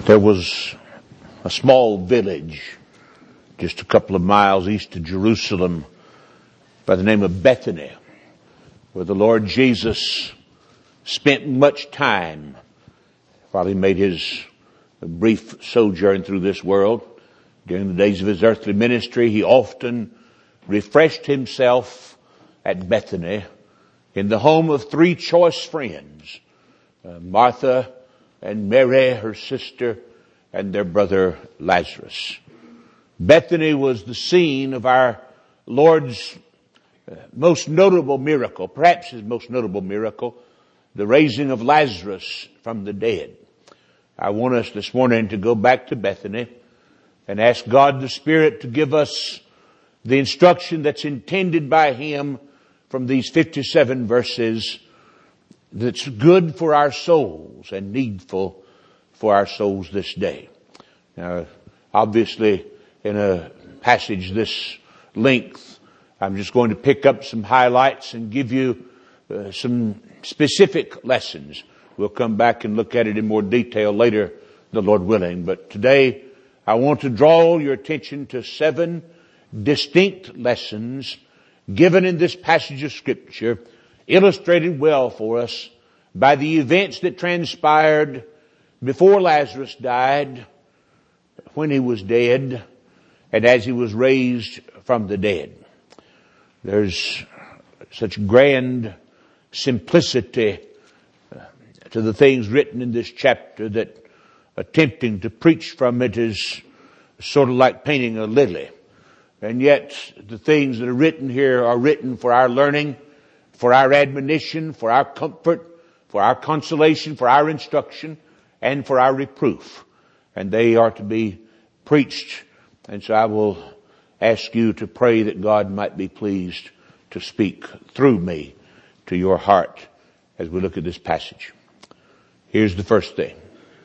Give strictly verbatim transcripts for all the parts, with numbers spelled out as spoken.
There was a small village just a couple of miles east of Jerusalem by the name of Bethany, where the Lord Jesus spent much time while he made his brief sojourn through this world. During the days of his earthly ministry, he often refreshed himself at Bethany in the home of three choice friends, uh, Martha and Mary, her sister, and their brother Lazarus. Bethany was the scene of our Lord's uh, most notable miracle, perhaps his most notable miracle, the raising of Lazarus from the dead. I want us this morning to go back to Bethany and ask God the Spirit to give us the instruction that's intended by him from these fifty-seven verses that's good for our souls and needful for our souls this day. Now, obviously, in a passage this length, I'm just going to pick up some highlights and give you uh, some specific lessons. We'll come back and look at it in more detail later, the Lord willing. But today, I want to draw your attention to seven distinct lessons given in this passage of Scripture, illustrated well for us by the events that transpired before Lazarus died, when he was dead, and as he was raised from the dead. There's such grand simplicity to the things written in this chapter that attempting to preach from it is sort of like painting a lily. And yet the things that are written here are written for our learning, for our admonition, for our comfort, for our consolation, for our instruction, and for our reproof. And they are to be preached. And so I will ask you to pray that God might be pleased to speak through me to your heart as we look at this passage. Here's the first thing.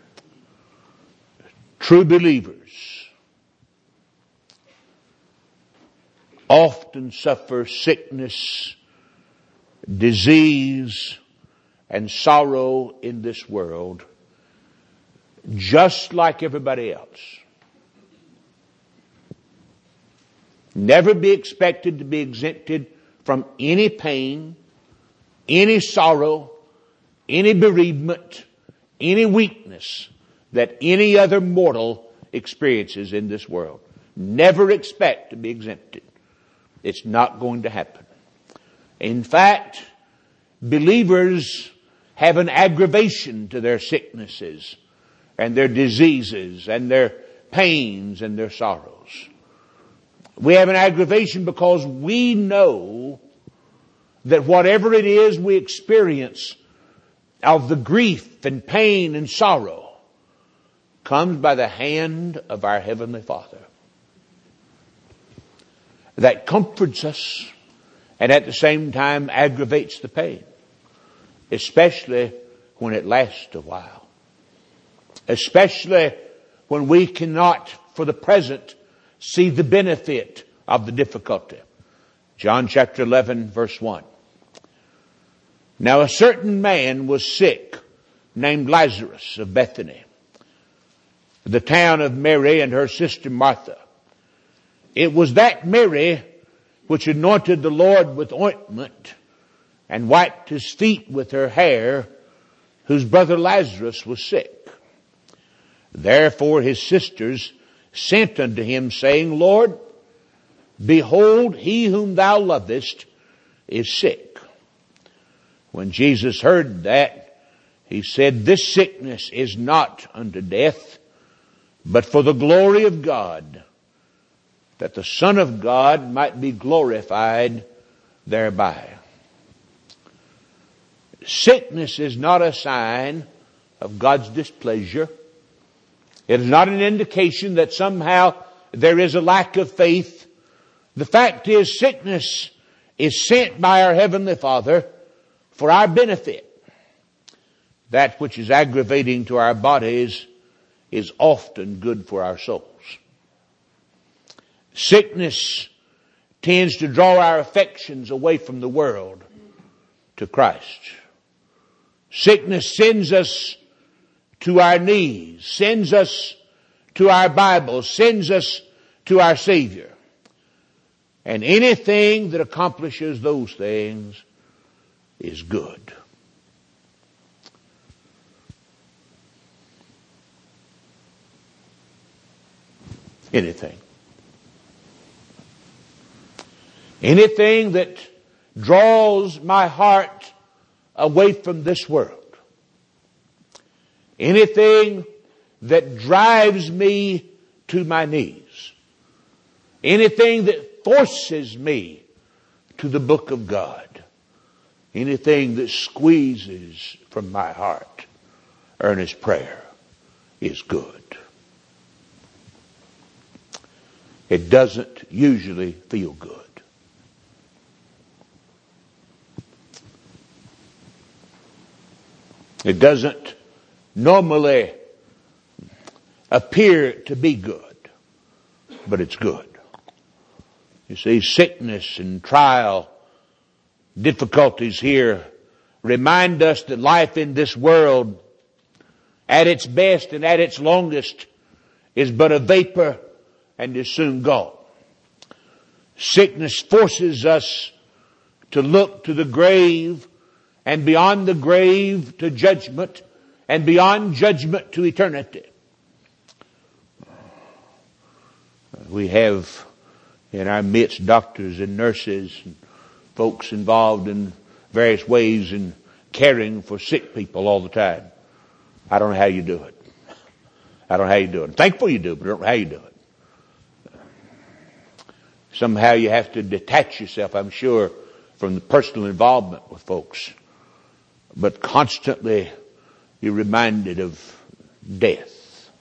True believers often suffer sickness, disease, and sorrow in this world, just like everybody else. Never be expected to be exempted from any pain, any sorrow, any bereavement, any weakness that any other mortal experiences in this world. Never expect to be exempted. It's not going to happen. In fact, believers have an aggravation to their sicknesses and their diseases and their pains and their sorrows. We have an aggravation because we know that whatever it is we experience of the grief and pain and sorrow comes by the hand of our Heavenly Father. That comforts us and at the same time aggravates the pain, especially when it lasts a while. Especially when we cannot, for the present, see the benefit of the difficulty. John chapter eleven, verse one. Now a certain man was sick, named Lazarus of Bethany, the town of Mary and her sister Martha. It was that Mary which anointed the Lord with ointment and wiped his feet with her hair, whose brother Lazarus was sick. Therefore his sisters sent unto him, saying, Lord, behold, he whom thou lovest is sick. When Jesus heard that, he said, This sickness is not unto death, but for the glory of God, that the Son of God might be glorified thereby. Sickness is not a sign of God's displeasure. It is not an indication that somehow there is a lack of faith. The fact is, sickness is sent by our Heavenly Father for our benefit. That which is aggravating to our bodies is often good for our souls. Sickness tends to draw our affections away from the world to Christ. Sickness sends us to our knees, sends us to our Bible, sends us to our Savior. And anything that accomplishes those things is good. Anything. Anything that draws my heart away from this world. Anything that drives me to my knees. Anything that forces me to the book of God. Anything that squeezes from my heart earnest prayer is good. It doesn't usually feel good. It doesn't normally appear to be good, but it's good. You see, sickness and trial, difficulties here remind us that life in this world, at its best and at its longest, is but a vapor and is soon gone. Sickness forces us to look to the grave, and beyond the grave to judgment, and beyond judgment to eternity. We have in our midst doctors and nurses and folks involved in various ways in caring for sick people all the time. I don't know how you do it. I don't know how you do it. I'm thankful you do, but I don't know how you do it. Somehow you have to detach yourself, I'm sure, from the personal involvement with folks. But constantly you're reminded of death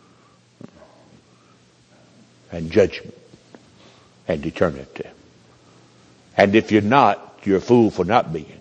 and judgment and eternity. And if you're not, you're a fool for not being.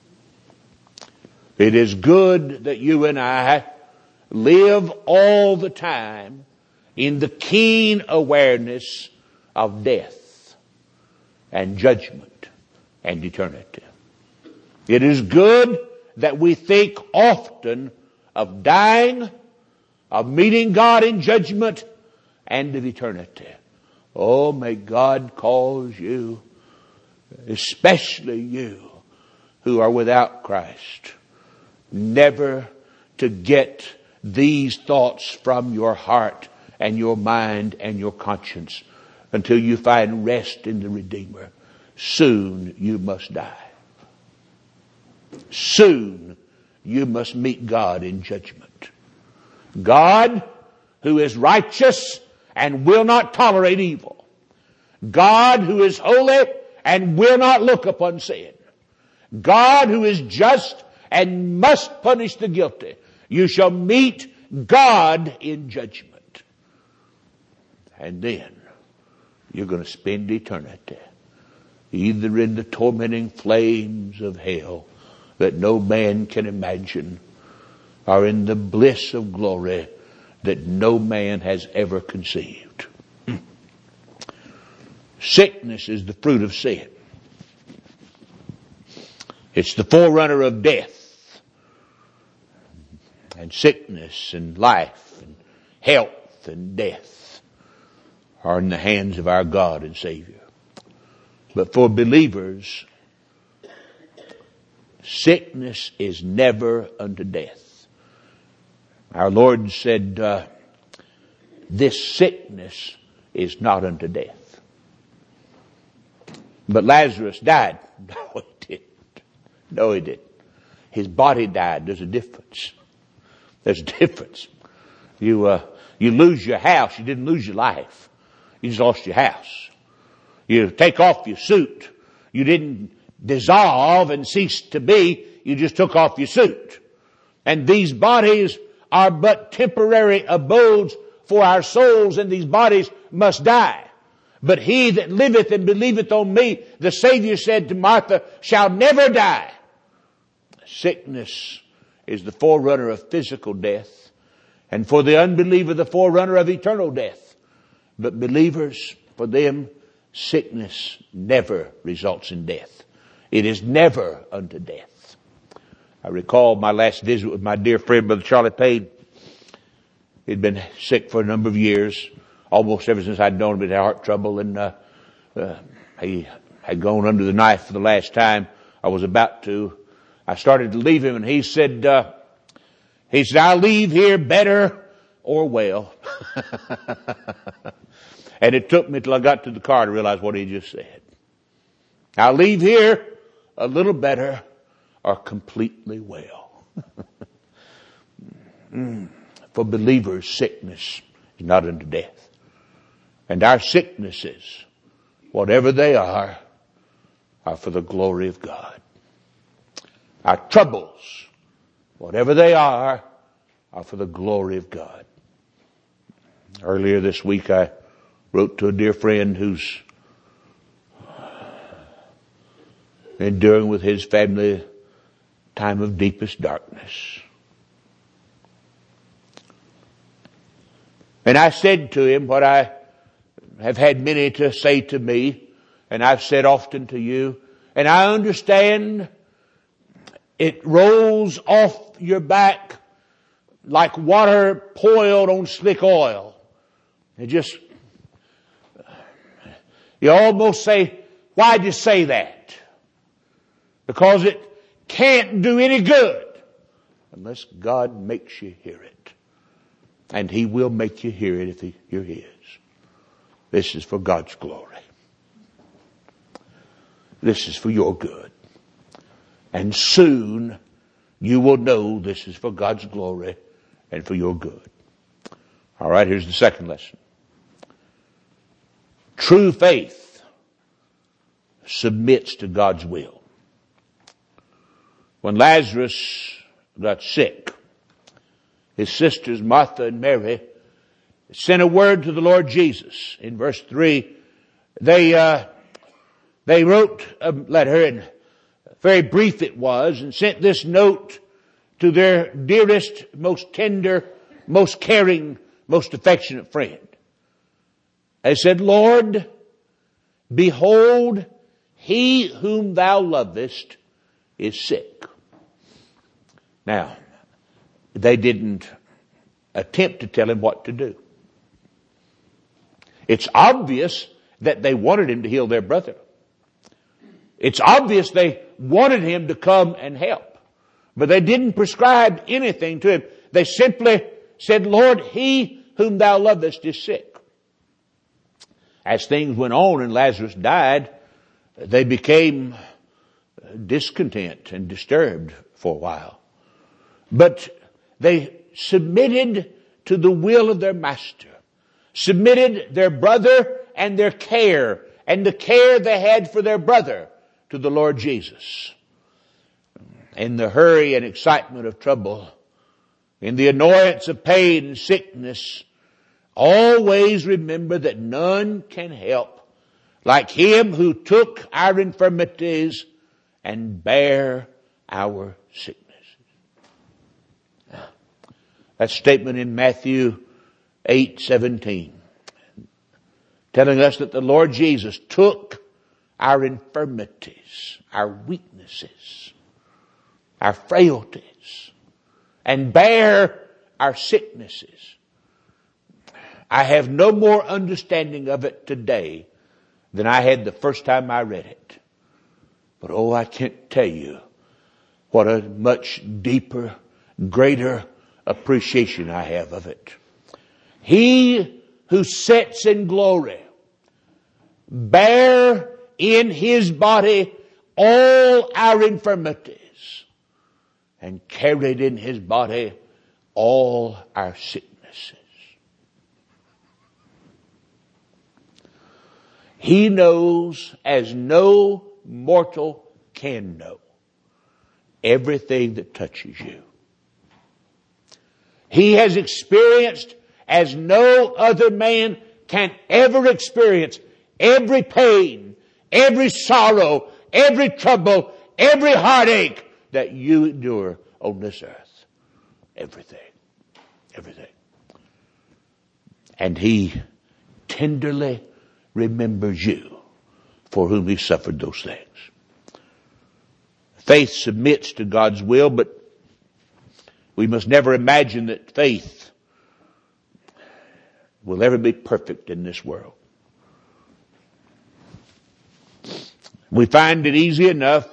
It is good that you and I live all the time in the keen awareness of death and judgment and eternity. It is good that we think often of dying, of meeting God in judgment, and of eternity. Oh, may God cause you, especially you who are without Christ, never to get these thoughts from your heart and your mind and your conscience until you find rest in the Redeemer. Soon you must die. Soon you must meet God in judgment. God, who is righteous and will not tolerate evil. God, who is holy and will not look upon sin. God, who is just and must punish the guilty. You shall meet God in judgment. And then you're going to spend eternity either in the tormenting flames of hell that no man can imagine, or in the bliss of glory that no man has ever conceived. Sickness is the fruit of sin. It's the forerunner of death. And sickness and life and health and death are in the hands of our God and Savior. But for believers, sickness is never unto death. Our Lord said, uh, this sickness is not unto death. But Lazarus died. No, he didn't. No, he didn't. His body died. There's a difference. There's a difference. You, uh, you lose your house. You didn't lose your life. You just lost your house. You take off your suit. You didn't dissolve and cease to be. You just took off your suit. And these bodies are but temporary abodes for our souls, and these bodies must die. But he that liveth and believeth on me, the Savior said to Martha, shall never die. Sickness is the forerunner of physical death, and for the unbeliever, the forerunner of eternal death. But believers, for them, sickness never results in death. It is never unto death. I recall my last visit with my dear friend, Brother Charlie Payne. He'd been sick for a number of years, almost ever since I'd known him. He'd had heart trouble, and uh, uh, he had gone under the knife for the last time. I was about to. I started to leave him, and he said, uh, he said, I'll leave here better or well. And it took me till I got to the car to realize what he just said. I'll leave here a little better or completely well. mm. For believers, sickness is not unto death. And our sicknesses, whatever they are, are for the glory of God. Our troubles, whatever they are, are for the glory of God. Earlier this week I wrote to a dear friend who's enduring with his family time of deepest darkness. And I said to him what I have had many to say to me, and I've said often to you, and I understand it rolls off your back like water poured on slick oil. It just, you almost say, why'd you say that? Because it can't do any good unless God makes you hear it. And He will make you hear it if he, you're His. This is for God's glory. This is for your good. And soon you will know this is for God's glory and for your good. All right, here's the second lesson. True faith submits to God's will. When Lazarus got sick, his sisters Martha and Mary sent a word to the Lord Jesus. In verse three, they uh, they wrote a letter, and very brief it was, and sent this note to their dearest, most tender, most caring, most affectionate friend. They said, Lord, behold, he whom thou lovest is sick. Now, they didn't attempt to tell him what to do. It's obvious that they wanted him to heal their brother. It's obvious they wanted him to come and help. But they didn't prescribe anything to him. They simply said, Lord, he whom thou lovest is sick. As things went on and Lazarus died, they became discontent and disturbed for a while. But they submitted to the will of their master, submitted their brother and their care and the care they had for their brother to the Lord Jesus. In the hurry and excitement of trouble, in the annoyance of pain and sickness, always remember that none can help like Him who took our infirmities and bare our sicknesses. That statement in Matthew eight seventeen, telling us that the Lord Jesus took our infirmities, our weaknesses, our frailties, and bare our sicknesses. I have no more understanding of it today than I had the first time I read it. But oh, I can't tell you what a much deeper, greater appreciation I have of it. He who sits in glory bare in His body all our infirmities and carried in His body all our sicknesses. He knows as no mortal can know everything that touches you. He has experienced as no other man can ever experience every pain, every sorrow, every trouble, every heartache that you endure on this earth. Everything. Everything. And He tenderly remembers you for whom He suffered those things. Faith submits to God's will, but we must never imagine that faith will ever be perfect in this world. We find it easy enough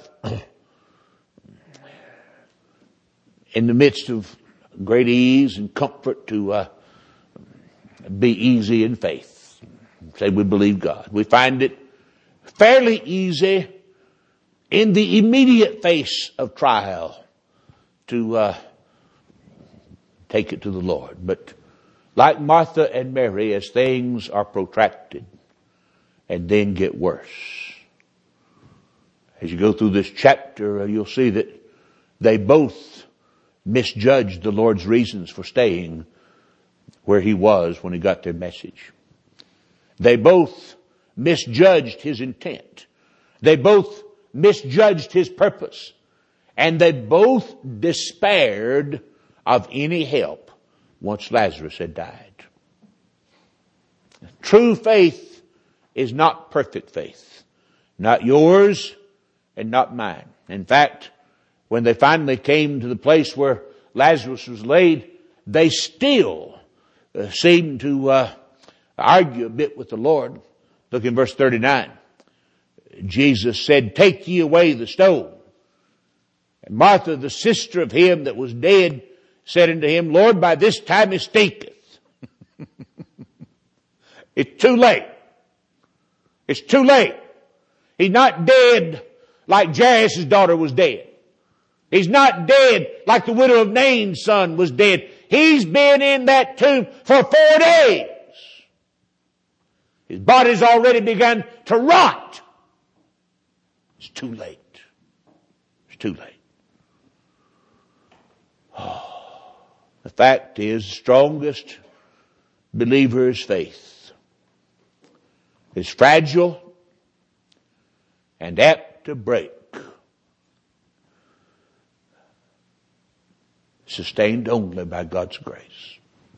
in the midst of great ease and comfort to uh, be easy in faith. Say we believe God. We find it fairly easy in the immediate face of trial to uh, take it to the Lord. But like Martha and Mary, as things are protracted and then get worse, as you go through this chapter, uh, you'll see that they both misjudged the Lord's reasons for staying where he was when he got their message. They both misjudged his intent. They both misjudged his purpose. And they both despaired of any help once Lazarus had died. True faith is not perfect faith. Not yours and not mine. In fact, when they finally came to the place where Lazarus was laid, they still uh, seemed to uh, argue a bit with the Lord. Look in verse thirty-nine. Jesus said, "Take ye away the stone." And Martha, the sister of him that was dead, said unto him, "Lord, by this time he stinketh." It's too late. It's too late. He's not dead like Jairus' daughter was dead. He's not dead like the widow of Nain's son was dead. He's been in that tomb for four days. His body's already begun to rot. It's too late. It's too late. Oh, the fact is, the strongest believer's faith is fragile and apt to break. Sustained only by God's grace.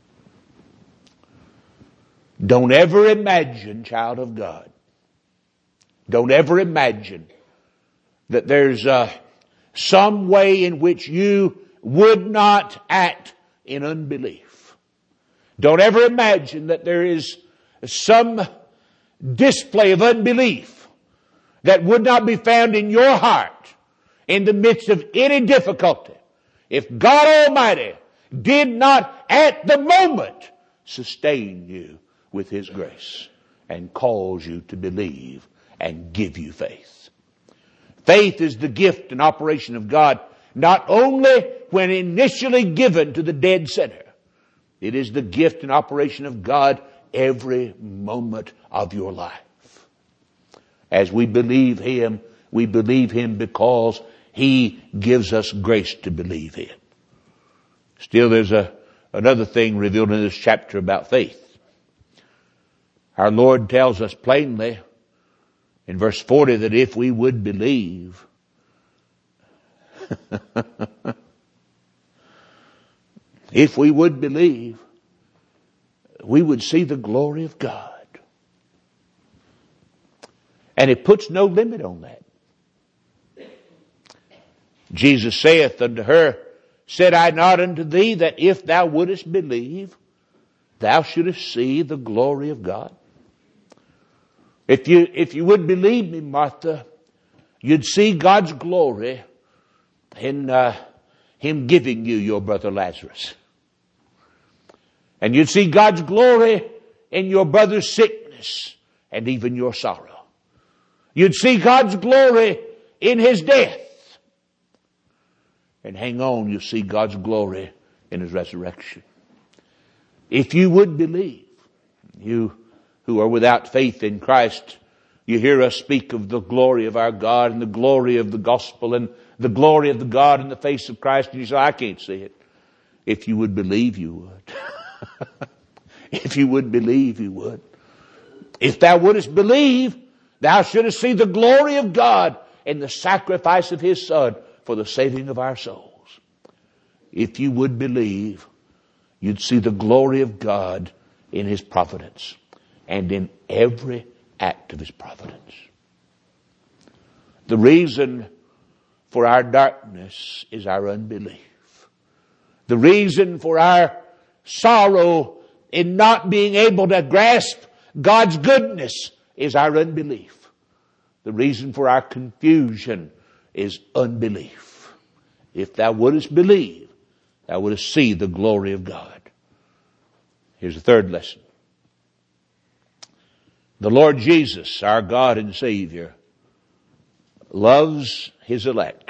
Don't ever imagine, child of God, don't ever imagine that there's uh, some way in which you would not act in unbelief. Don't ever imagine that there is some display of unbelief that would not be found in your heart in the midst of any difficulty. If God Almighty did not at the moment sustain you with His grace and cause you to believe and give you faith. Faith is the gift and operation of God, not only when initially given to the dead sinner. It is the gift and operation of God every moment of your life. As we believe Him, we believe Him because He gives us grace to believe Him. Still, there's a, another thing revealed in this chapter about faith. Our Lord tells us plainly in verse forty that if we would believe, if we would believe, we would see the glory of God. And it puts no limit on that. Jesus saith unto her, "Said I not unto thee that if thou wouldest believe, thou shouldest see the glory of God?" If you, if you would believe me, Martha, you'd see God's glory in uh, Him giving you your brother Lazarus. And you'd see God's glory in your brother's sickness and even your sorrow. You'd see God's glory in his death. And hang on, you'll see God's glory in His resurrection. If you would believe, you who are without faith in Christ, you hear us speak of the glory of our God and the glory of the gospel and the glory of the God in the face of Christ, and you say, "I can't see it." If you would believe, you would. If you would believe, you would. If thou wouldest believe, thou shouldest see the glory of God in the sacrifice of His Son for the saving of our souls. If you would believe, you'd see the glory of God in His providence and in every act of His providence. The reason for our darkness is our unbelief. The reason for our sorrow in not being able to grasp God's goodness is our unbelief. The reason for our confusion is unbelief. If thou wouldest believe, thou wouldest see the glory of God. Here's the third lesson. The Lord Jesus, our God and Savior, loves His elect.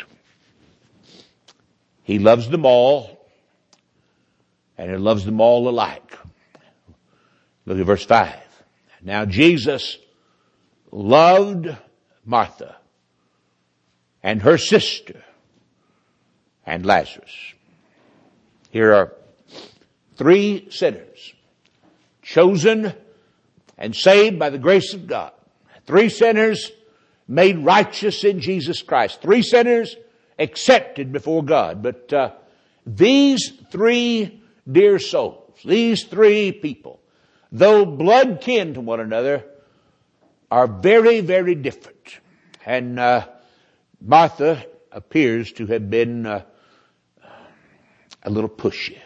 He loves them all, and He loves them all alike. Look at verse five. Now Jesus loved Martha and her sister and Lazarus. Here are three sinners chosen and saved by the grace of God. Three sinners made righteous in Jesus Christ. Three sinners accepted before God. But uh, these three dear souls, these three people, though blood kin to one another, are very, very different. And uh, Martha appears to have been uh, a little pushy,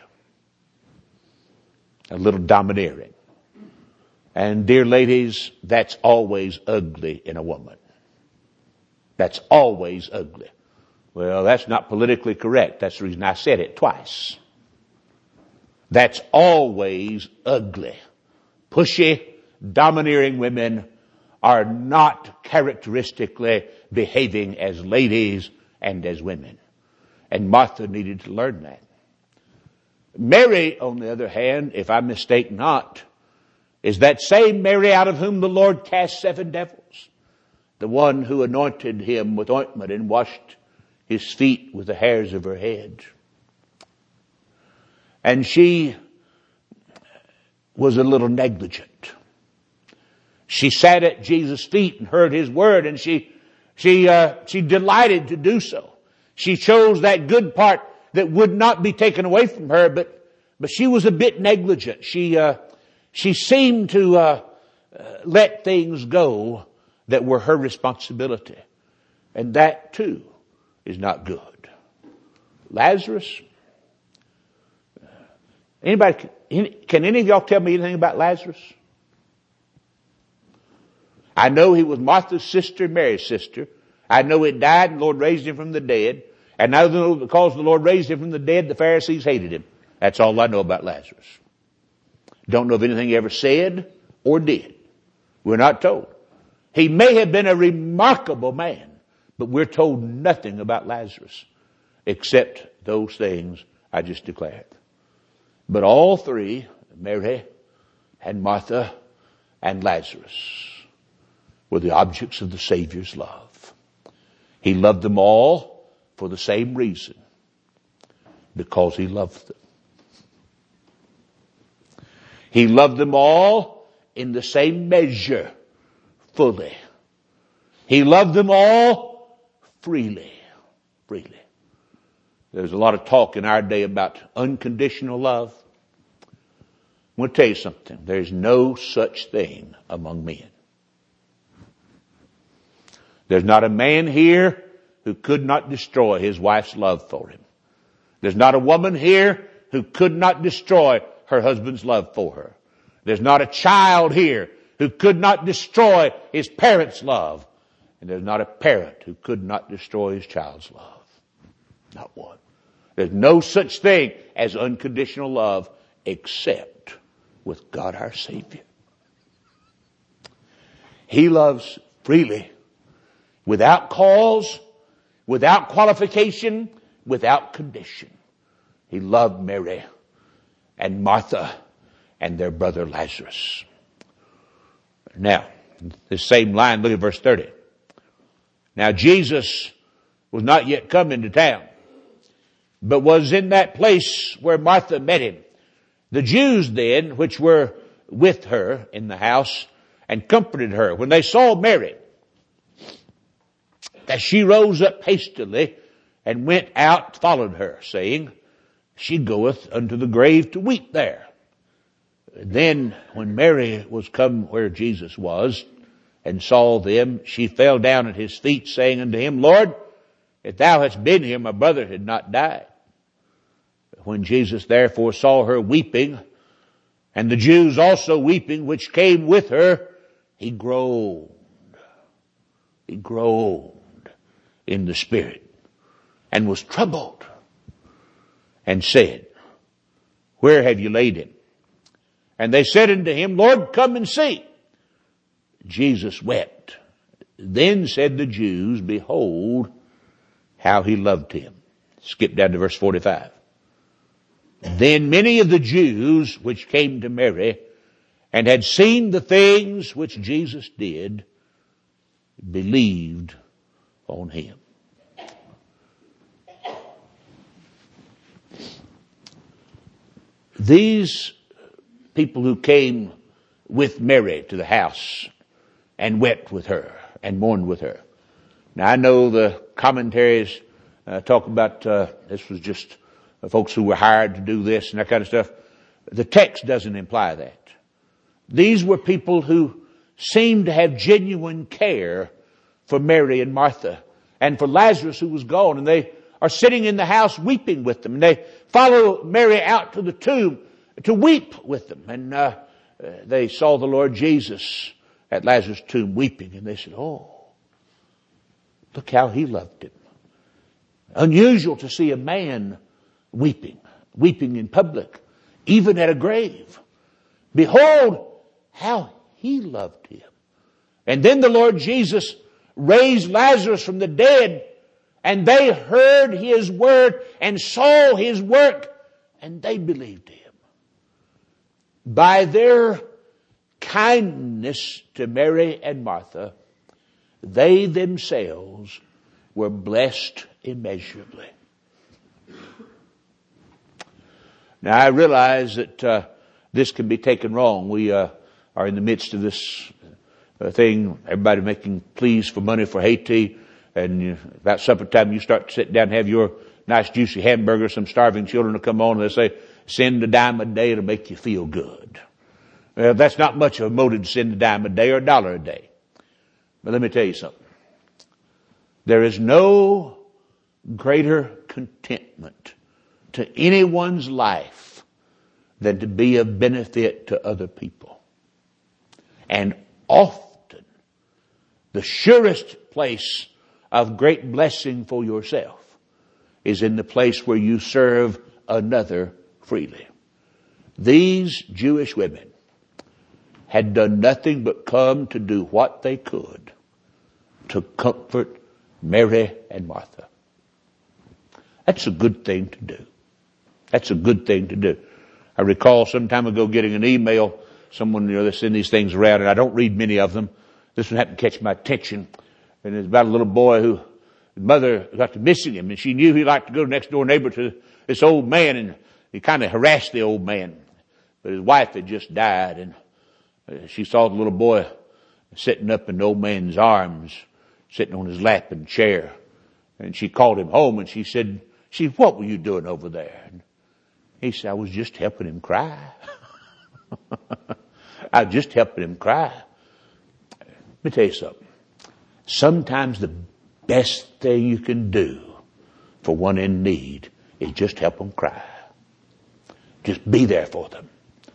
a little domineering. And dear ladies, that's always ugly in a woman. That's always ugly. Well, that's not politically correct. That's the reason I said it twice. That's always ugly. Pushy, domineering women are not characteristically behaving as ladies and as women. And Martha needed to learn that. Mary, on the other hand, if I mistake not, is that same Mary out of whom the Lord cast seven devils. The one who anointed him with ointment and washed his feet with the hairs of her head. And she was a little negligent. She sat at Jesus' feet and heard his word, and she, she, uh, she delighted to do so. She chose that good part that would not be taken away from her, but, but she was a bit negligent. She, uh, she seemed to, uh, uh, let things go that were her responsibility. And that too is not good. Lazarus. Anybody, can any of y'all tell me anything about Lazarus? I know he was Martha's sister, Mary's sister. I know he died and the Lord raised him from the dead. And I know because the Lord raised him from the dead, the Pharisees hated him. That's all I know about Lazarus. Don't know of anything he ever said or did. We're not told. He may have been a remarkable man, but we're told nothing about Lazarus except those things I just declared. But all three, Mary and Martha and Lazarus, were the objects of the Savior's love. He loved them all for the same reason, because he loved them. He loved them all in the same measure, fully. He loved them all freely, freely. There's a lot of talk in our day about unconditional love. I'm going to tell you something. There's no such thing among men. There's not a man here who could not destroy his wife's love for him. There's not a woman here who could not destroy her husband's love for her. There's not a child here who could not destroy his parents' love. And there's not a parent who could not destroy his child's love. Not one. There's no such thing as unconditional love except with God our Savior. He loves freely, without cause, without qualification, without condition. He loved Mary and Martha and their brother Lazarus. Now, this same line, look at verse thirty. Now Jesus was not yet come into town, but was in that place where Martha met him. The Jews then, which were with her in the house, and comforted her, when they saw Mary, that she rose up hastily and went out, followed her, saying, she goeth unto the grave to weep there. Then when Mary was come where Jesus was, and saw them, she fell down at his feet, saying unto him, Lord, if thou hadst been here, my brother had not died. When Jesus therefore saw her weeping, And the Jews also weeping, which came with her, he groaned. He groaned in the spirit and was troubled and said, where have you laid him? And they said unto him, Lord, come and see. Jesus wept. Then said the Jews, behold, how he loved him. Skip down to verse forty-five. Then many of the Jews which came to Mary and had seen the things which Jesus did, believed on him. These people who came with Mary to the house and wept with her and mourned with her. Now I know the commentaries uh, talk about uh, this was just uh, folks who were hired to do this and that kind of stuff. The text doesn't imply that. These were people who seemed to have genuine care for Mary and Martha and for Lazarus who was gone, and they are sitting in the house weeping with them. And they follow Mary out to the tomb to weep with them. And uh, they saw the Lord Jesus at Lazarus' tomb weeping, and they said, oh, look how he loved him. Unusual to see a man weeping, weeping in public, even at a grave. Behold how he loved him. And then the Lord Jesus raised Lazarus from the dead, and they heard his word and saw his work, and they believed him. By their kindness to Mary and Martha, they themselves were blessed immeasurably. Now I realize that uh, this can be taken wrong. We uh, are in the midst of this uh, thing, everybody making pleas for money for Haiti, and you, about supper time you start to sit down and have your nice juicy hamburger, some starving children will come on and they say, send a dime a day, it'll make you feel good. Well, that's not much of a motive to send a dime a day or a dollar a day. But let me tell you something. There is no greater contentment to anyone's life than to be of benefit to other people. And often, the surest place of great blessing for yourself is in the place where you serve another freely. These Jewish women had done nothing but come to do what they could to comfort Mary and Martha. That's a good thing to do. That's a good thing to do. I recall some time ago getting an email, someone, you know, they send these things around, and I don't read many of them. This one happened to catch my attention, and it's about a little boy who, his mother got to missing him, and she knew he liked to go to next door neighbor to this old man, and he kind of harassed the old man. But his wife had just died, and she saw the little boy sitting up in the old man's arms, sitting on his lap in a chair. And she called him home, and she said, she, what were you doing over there? And he said, I was just helping him cry. I was just helping him cry. Let me tell you something. Sometimes the best thing you can do for one in need is just help them cry. Just be there for them.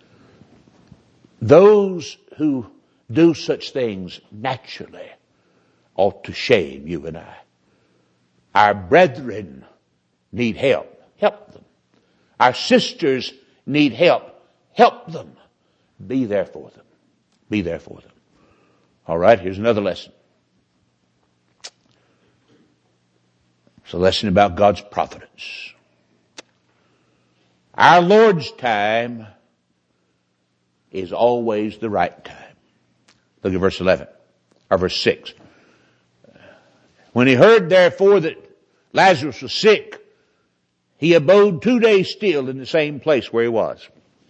Those who do such things naturally ought to shame you and I. Our brethren need help. Help them. Our sisters need help. Help them. Be there for them. Be there for them. All right, here's another lesson. It's a lesson about God's providence. Our Lord's time is always the right time. Look at verse eleven, or verse six. When he heard therefore that Lazarus was sick, he abode two days still in the same place where he was.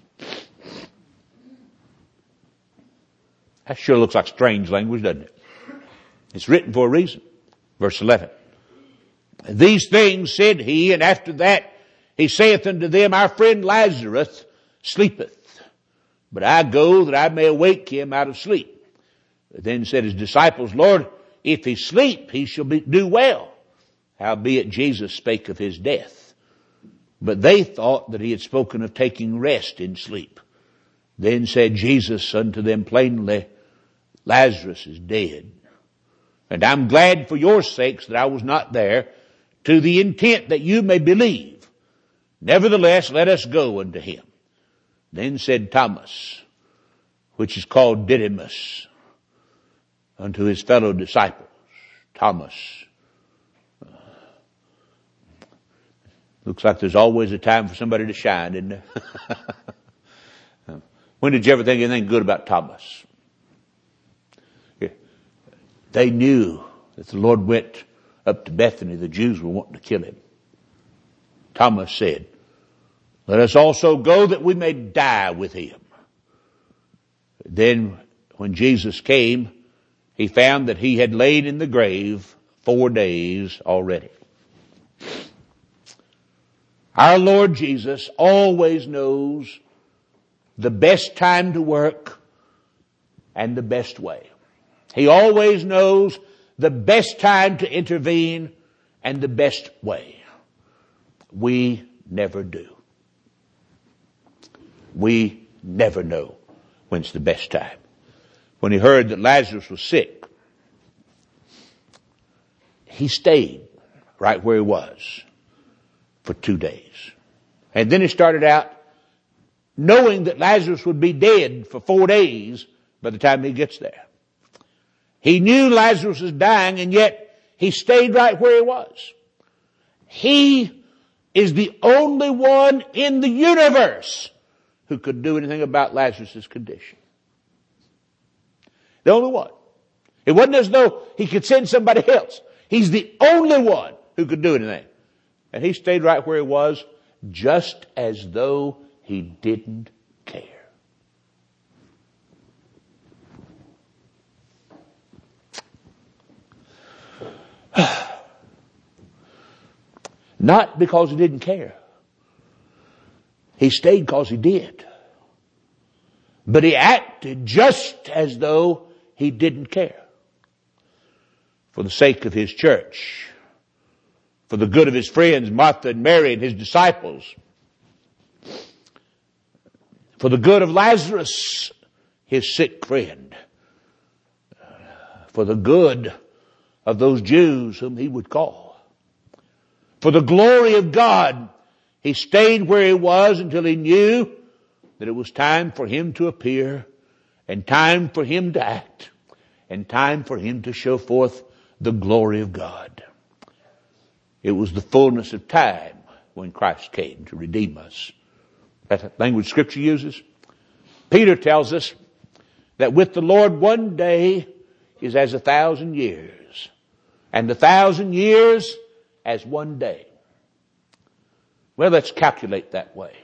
That sure looks like strange language, doesn't it? It's written for a reason. Verse eleven. These things said he, and after that he saith unto them, our friend Lazarus sleepeth, but I go that I may awake him out of sleep. Then said his disciples, Lord, if he sleep, he shall be, do well. Howbeit Jesus spake of his death. But they thought that he had spoken of taking rest in sleep. Then said Jesus unto them plainly, Lazarus is dead. And I'm glad for your sakes that I was not there, to the intent that you may believe. Nevertheless, let us go unto him. Then said Thomas, which is called Didymus, unto his fellow disciples, Thomas. Uh, looks like there's always a time for somebody to shine, isn't there? When did you ever think anything good about Thomas? Yeah. They knew that the Lord went up to Bethany. The Jews were wanting to kill him. Thomas said, let us also go that we may die with him. Then when Jesus came, he found that he had lain in the grave four days already. Our Lord Jesus always knows the best time to work and the best way. He always knows the best time to intervene and the best way. We never do. We never know when's the best time. When he heard that Lazarus was sick, he stayed right where he was for two days. And then he started out knowing that Lazarus would be dead for four days by the time he gets there. He knew Lazarus was dying, and yet he stayed right where he was. He is the only one in the universe who could do anything about Lazarus' condition. The only one. It wasn't as though he could send somebody else. He's the only one who could do anything. And he stayed right where he was, just as though he didn't care. Not because he didn't care. He stayed because he did. But he acted just as though he didn't care. For the sake of his church. For the good of his friends, Martha and Mary and his disciples. For the good of Lazarus, his sick friend. For the good of those Jews whom he would call. For the glory of God, he stayed where he was until he knew that it was time for him to appear, and time for him to act, and time for him to show forth the glory of God. It was the fullness of time when Christ came to redeem us. That language Scripture uses. Peter tells us that with the Lord one day is as a thousand years, and a thousand years as one day. Well, let's calculate that way.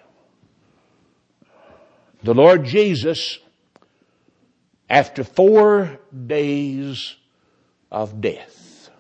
The Lord Jesus, after four days of death,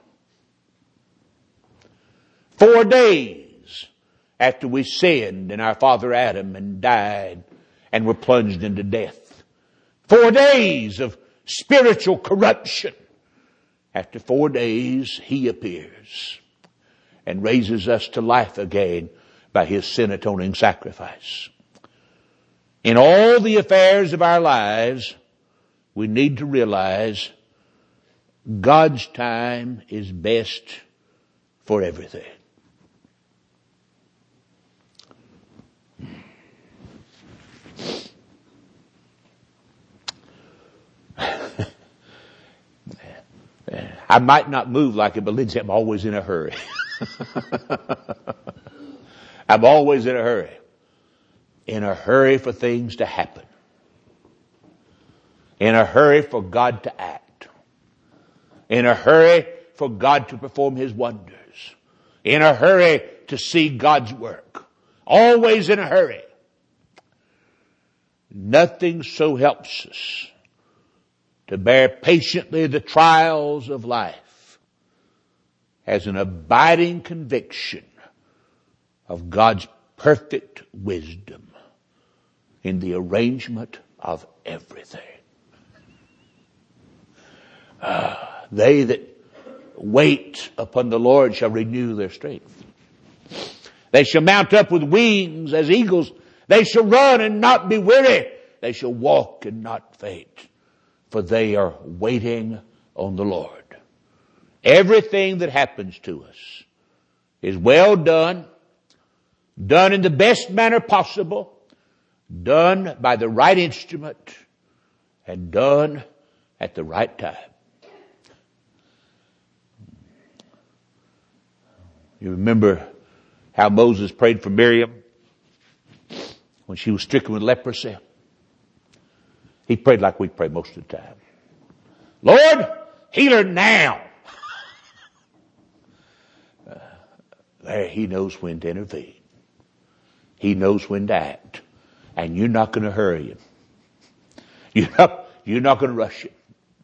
four days after we sinned in our father Adam and died and were plunged into death, four days of spiritual corruption, after four days he appears and raises us to life again by his sin-atoning sacrifice. In all the affairs of our lives, we need to realize God's time is best for everything. I might not move like it, but Lindsay, I'm always in a hurry. I'm always in a hurry. In a hurry for things to happen. In a hurry for God to act. In a hurry for God to perform his wonders. In a hurry to see God's work. Always in a hurry. Nothing so helps us to bear patiently the trials of life as an abiding conviction of God's perfect wisdom in the arrangement of everything. Uh, they that wait upon the Lord shall renew their strength. They shall mount up with wings as eagles. They shall run and not be weary. they shall walk and not faint, for they are waiting on the Lord. Everything that happens to us is well done, done in the best manner possible, done by the right instrument, and done at the right time. You remember how Moses prayed for Miriam when she was stricken with leprosy? He prayed like we pray most of the time. Lord, heal her now. uh, there, he knows when to intervene. He knows when to act. And you're not going to hurry him. You're not, you're not going to rush him.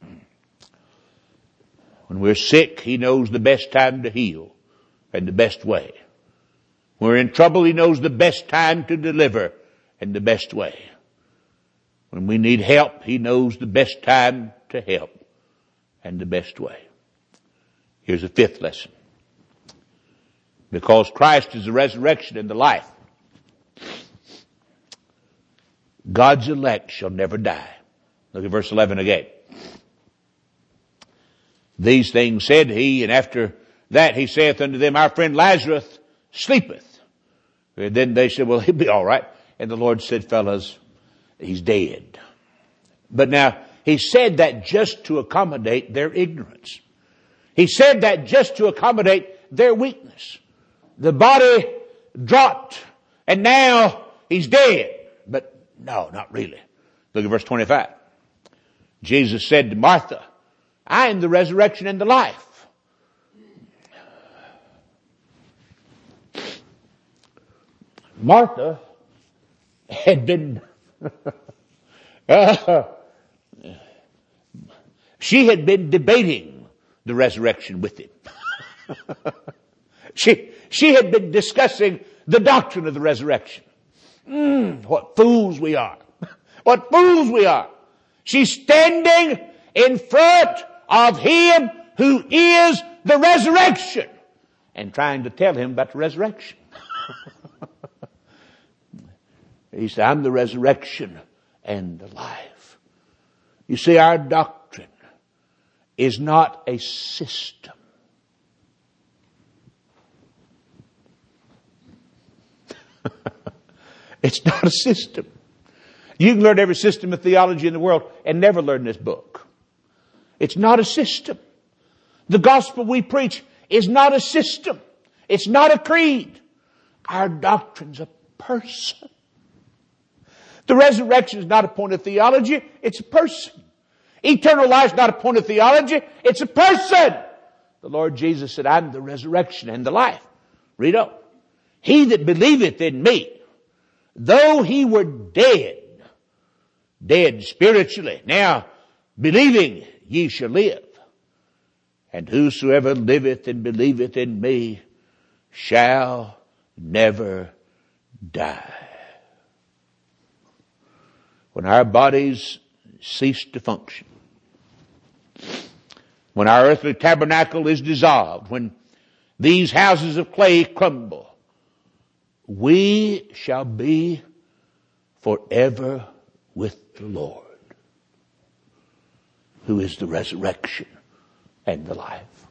When we're sick, he knows the best time to heal and the best way. When we're in trouble, he knows the best time to deliver and the best way. When we need help, he knows the best time to help and the best way. Here's a fifth lesson. Because Christ is the resurrection and the life, God's elect shall never die. Look at verse eleven again. These things said he, and after that he saith unto them, our friend Lazarus sleepeth. And then they said, well, he'll be all right. And the Lord said, fellas, he's dead. But now, he said that just to accommodate their ignorance. He said that just to accommodate their weakness. The body dropped, and now he's dead. But no, not really. Look at verse twenty-five. Jesus said to Martha, I am the resurrection and the life. Martha had been, uh, she had been debating the resurrection with him. she, she had been discussing the doctrine of the resurrection. Mm, what fools we are. What fools we are. She's standing in front of him who is the resurrection and trying to tell him about the resurrection. He said, I'm the resurrection and the life. You see, our doctrine is not a system. It's not a system. You can learn every system of theology in the world and never learn this book. It's not a system. The gospel we preach is not a system. It's not a creed. Our doctrine's a person. The resurrection is not a point of theology. It's a person. Eternal life is not a point of theology. It's a person. The Lord Jesus said, I'm the resurrection and the life. Read on. He that believeth in me, though he were dead, dead spiritually, now believing ye shall live. And whosoever liveth and believeth in me shall never die. When our bodies cease to function, when our earthly tabernacle is dissolved, when these houses of clay crumble, we shall be forever with the Lord, who is the resurrection and the life.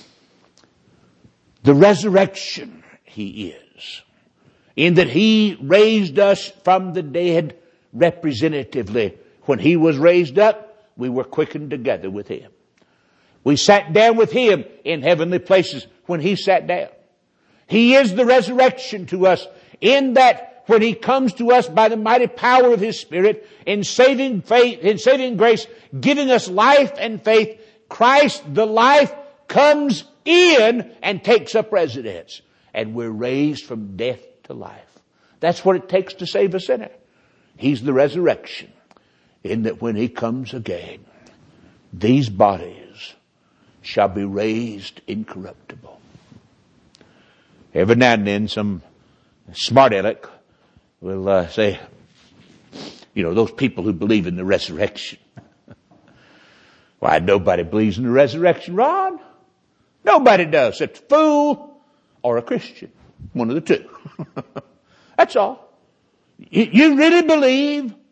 The resurrection he is, in that he raised us from the dead representatively. When he was raised up, we were quickened together with him. We sat down with him in heavenly places when he sat down. He is the resurrection to us in that when he comes to us by the mighty power of his Spirit in saving faith, in saving grace, giving us life and faith, Christ, the life, comes in and takes up residence. And we're raised from death to life. That's what it takes to save a sinner. He's the resurrection, in that when he comes again, these bodies shall be raised incorruptible. Every now and then some smart aleck will uh, say, you know, those people who believe in the resurrection. Why, nobody believes in the resurrection, Ron. Nobody does, except a fool or a Christian. One of the two. That's all. You really believe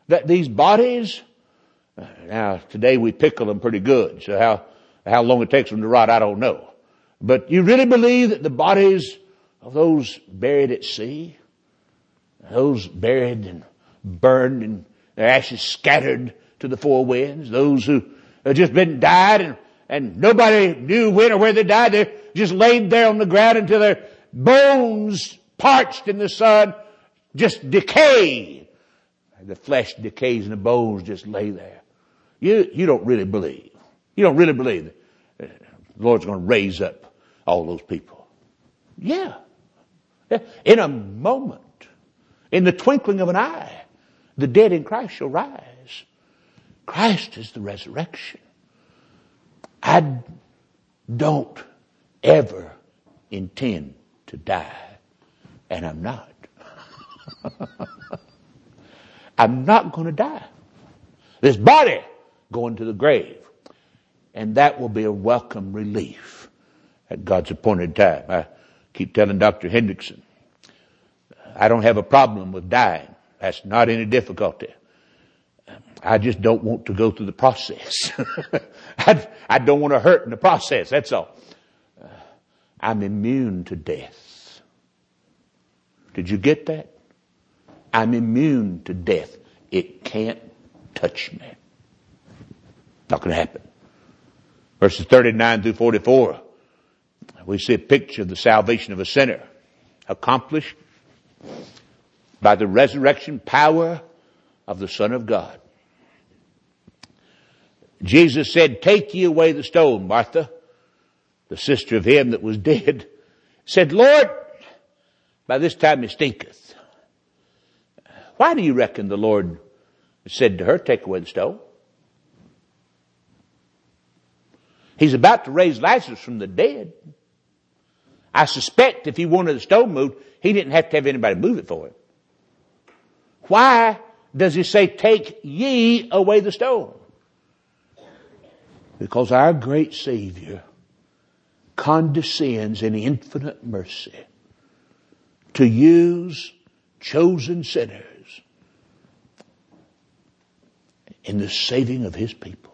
that these bodies, now today we pickle them pretty good, so how, how long it takes them to rot, I don't know. But you really believe that the bodies of those buried at sea, those buried and burned and their ashes scattered to the four winds, those who have just been died and, and nobody knew when or where they died, they just laid there on the ground until their bones parched in the sun, just decay. The flesh decays and the bones just lay there. You, you don't really believe. You don't really believe that the Lord's going to raise up all those people. Yeah. In a moment, in the twinkling of an eye, the dead in Christ shall rise. Christ is the resurrection. I don't ever intend to die, and I'm not. I'm not going to die. This body going to the grave, and that will be a welcome relief at God's appointed time. I keep telling Doctor Hendrickson, I don't have a problem with dying. That's not any difficulty. I just don't want to go through the process. I, I don't want to hurt in the process. That's all. Uh, I'm immune to death. Did you get that? I'm immune to death. It can't touch me. Not going to happen. Verses thirty-nine through forty-four. We see a picture of the salvation of a sinner accomplished by the resurrection power of the Son of God. Jesus said, "Take ye away the stone." Martha, the sister of him that was dead, said, "Lord, by this time it stinketh." Why do you reckon the Lord said to her, "Take away the stone"? He's about to raise Lazarus from the dead. I suspect if he wanted the stone moved, he didn't have to have anybody move it for him. Why does he say, "Take ye away the stone"? Because our great Savior condescends in infinite mercy to use chosen sinners in the saving of His people.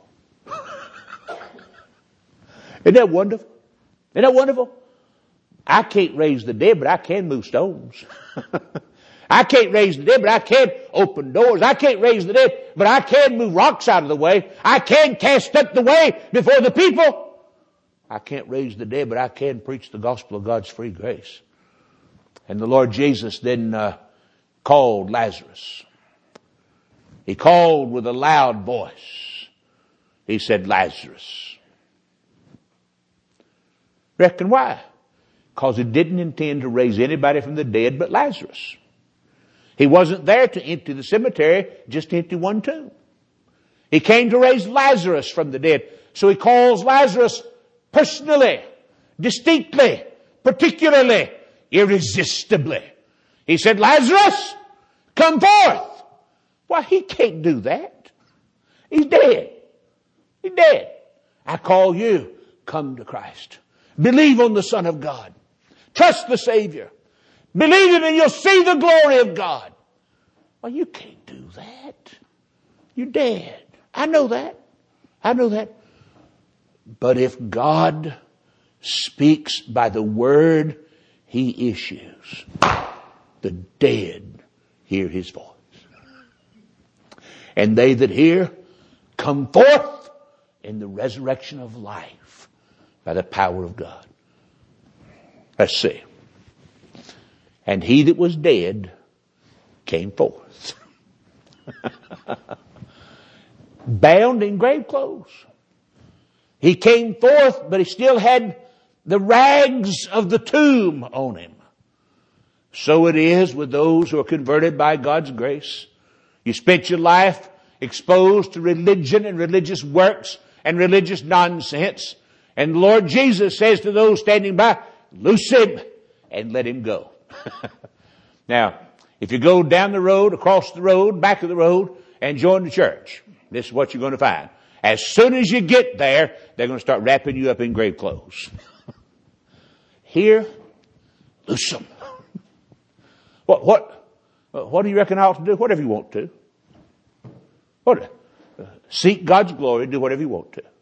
Isn't that wonderful? Isn't that wonderful? I can't raise the dead, but I can move stones. I can't raise the dead, but I can open doors. I can't raise the dead, but I can move rocks out of the way. I can cast up the way before the people. I can't raise the dead, but I can preach the gospel of God's free grace. And the Lord Jesus then uh, called Lazarus. He called with a loud voice. He said, "Lazarus." Reckon why? Because He didn't intend to raise anybody from the dead but Lazarus. He wasn't there to empty the cemetery, just to empty one tomb. He came to raise Lazarus from the dead. So He calls Lazarus personally, distinctly, particularly, irresistibly. He said, "Lazarus, come forth." Why, He can't do that. He's dead. He's dead. I call you, come to Christ. Believe on the Son of God. Trust the Savior. Believe Him and you'll see the glory of God. Well, you can't do that. You're dead. I know that. I know that. But if God speaks by the word He issues, the dead hear His voice. And they that hear come forth in the resurrection of life by the power of God. Let's see. And he that was dead came forth. Bound in grave clothes. He came forth, but he still had the rags of the tomb on him. So it is with those who are converted by God's grace. You spent your life exposed to religion and religious works and religious nonsense. And the Lord Jesus says to those standing by, "Loose him and let him go." Now, if you go down the road, across the road, back of the road, and join the church, this is what you're going to find. As soon as you get there, they're going to start wrapping you up in grave clothes. Here, loose them. What, what, what do you reckon I ought to do? Whatever you want to. What? Uh, seek God's glory, do whatever you want to.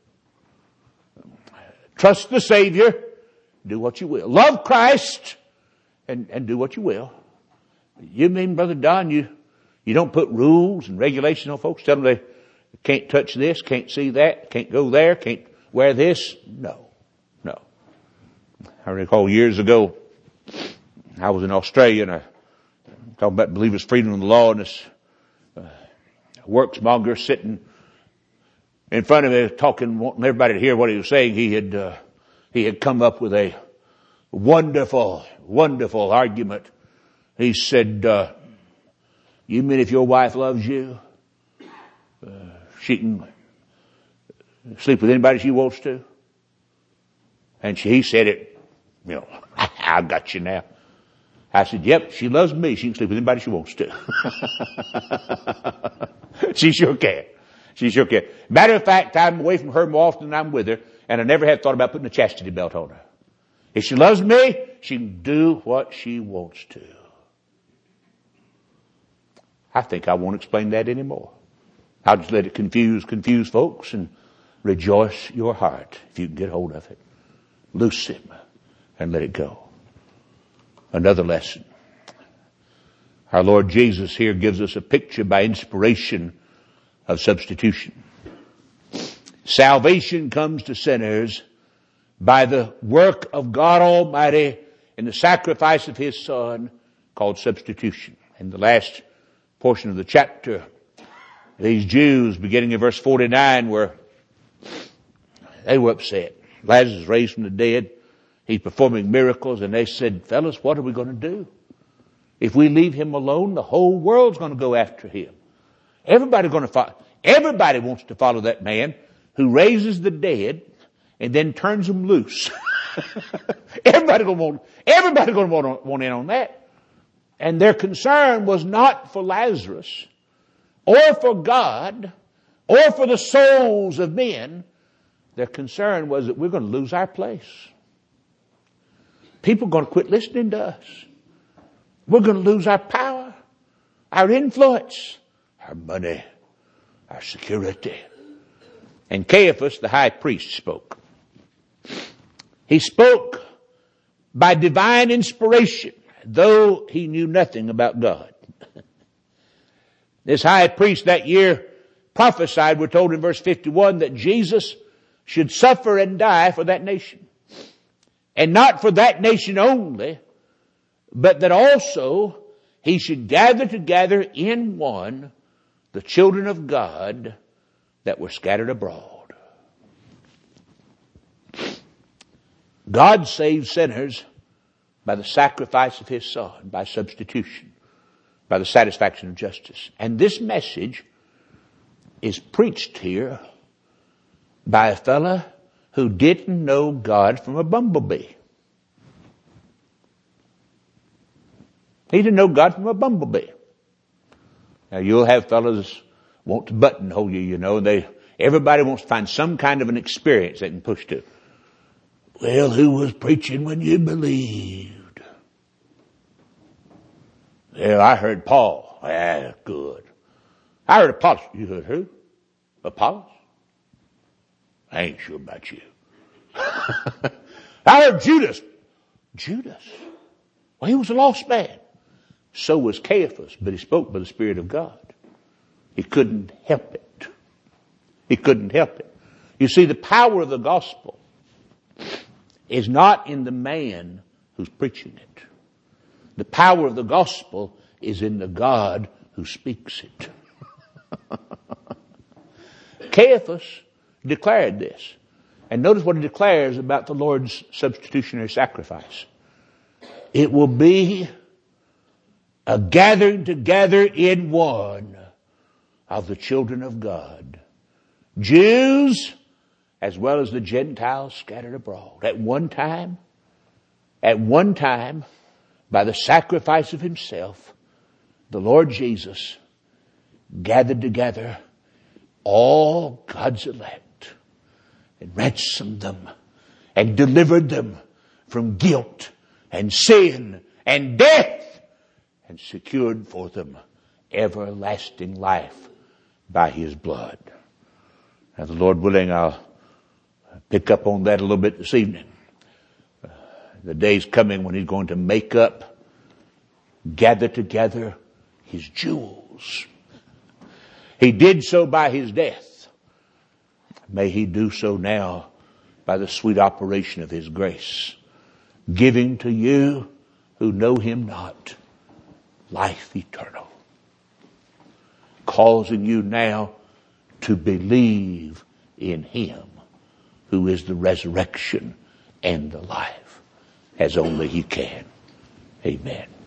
Trust the Savior, do what you will. Love Christ, and, and do what you will. You mean, Brother Don, you, you don't put rules and regulations on folks, tell them they can't touch this, can't see that, can't go there, can't wear this? No, no. I recall years ago, I was in Australia and I talking about believers' freedom of the law, and this uh, worksmonger sitting in front of me talking, wanting everybody to hear what he was saying. He had, uh, he had come up with a wonderful, wonderful argument. He said, uh, you mean if your wife loves you, uh, she can sleep with anybody she wants to? And she, he said it, you know, I got you now. I said, yep, she loves me. She can sleep with anybody she wants to. She sure can. She sure can. Matter of fact, I'm away from her more often than I'm with her, and I never have thought about putting a chastity belt on her. If she loves me, she can do what she wants to. I think I won't explain that anymore. I'll just let it confuse, confuse folks, and rejoice your heart if you can get hold of it. Loose him and let it go. Another lesson. Our Lord Jesus here gives us a picture by inspiration of substitution. Salvation comes to sinners by the work of God Almighty in the sacrifice of His Son, called substitution. In the last portion of the chapter, these Jews, beginning in verse forty-nine, were, they were upset. Lazarus raised from the dead. He's performing miracles, and they said, fellas, what are we going to do? If we leave him alone, the whole world's going to go after him. Everybody going to follow. Everybody wants to follow that man who raises the dead and then turns them loose. everybody going to want. Everybody going to want, want in on that. And their concern was not for Lazarus, or for God, or for the souls of men. Their concern was that we're going to lose our place. People are going to quit listening to us. We're going to lose our power, our influence, our money, our security. And Caiaphas, the high priest, spoke. He spoke by divine inspiration, though he knew nothing about God. This high priest that year prophesied, we're told in verse fifty-one, that Jesus should suffer and die for that nation. And not for that nation only, but that also he should gather together in one the children of God that were scattered abroad. God saves sinners by the sacrifice of His Son, by substitution, by the satisfaction of justice. And this message is preached here by a fella who didn't know God from a bumblebee. He didn't know God from a bumblebee. Now you'll have fellas want to buttonhole you, you know. They, everybody wants to find some kind of an experience they can push to. Well, who was preaching when you believed? Well, I heard Paul. Ah, good. I heard Apollos. You heard who? Apollos? I ain't sure about you. I heard Judas. Judas? Well, he was a lost man. So was Caiaphas, but he spoke by the Spirit of God. He couldn't help it. He couldn't help it. You see, the power of the gospel is not in the man who's preaching it. The power of the gospel is in the God who speaks it. Caiaphas declared this. And notice what he declares about the Lord's substitutionary sacrifice. It will be a gathering together in one of the children of God, Jews as well as the Gentiles scattered abroad. At one time, at one time, by the sacrifice of Himself, the Lord Jesus gathered together all God's elect and ransomed them and delivered them from guilt and sin and death and secured for them everlasting life by his blood. And the Lord willing, I'll pick up on that a little bit this evening. Uh, the day's coming when he's going to make up, gather together his jewels. He did so by his death. May he do so now by the sweet operation of his grace, giving to you who know him not life eternal, causing you now to believe in him who is the resurrection and the life, as only he can. Amen.